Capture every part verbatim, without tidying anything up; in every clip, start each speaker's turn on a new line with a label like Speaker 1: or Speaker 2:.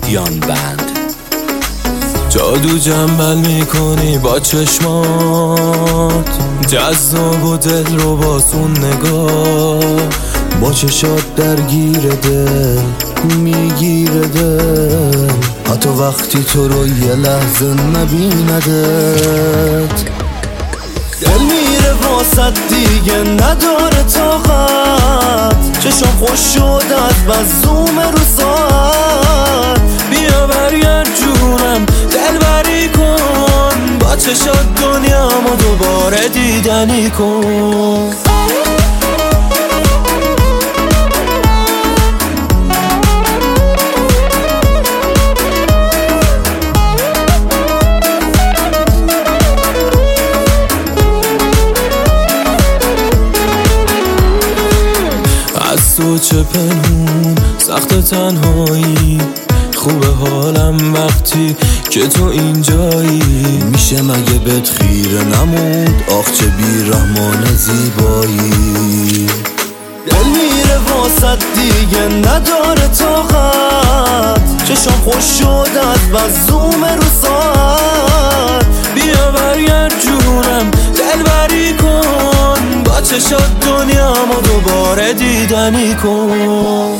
Speaker 1: مهدیان بند.
Speaker 2: جادو جنبل میکنی با چشمات، جذاب و دل رو باسون نگاه،
Speaker 3: با چشات درگیر دل میگیره دل، حتی وقتی تو رو یه لحظه نبیندت. دل میره واسط دیگه نداره طاقت، چشم خوش شد از بس زوم رو ساعت.
Speaker 2: بیا برگرد جونم دلبری کن، با چشات دنیامو دوباره دیدنی کن. از تو چه پنهون سخت تنهایی، خوبه حالم وقتی که تو اینجایی.
Speaker 3: میشه مگه بهت خیره نموند آخ چه بیرحمان زیبایی. دل میره واسط دیگه نداره طاقت، چشم خوش شد از بس زوم رو ساعت.
Speaker 2: بیا برگرد جونم دلبری کن، با چشات دنیامو دوباره دیدنی کن.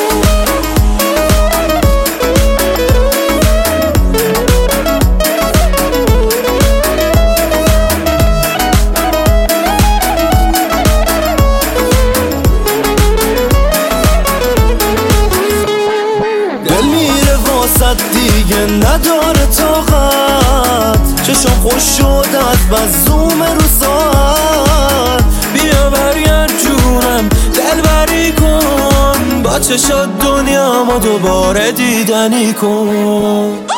Speaker 3: دیگه نداره طاقت، چشم خوش شد از بس زوم رو ساعت.
Speaker 2: بیا برگرد جونم دلبری کن، با چشات دنیامو دوباره دیدنی کن.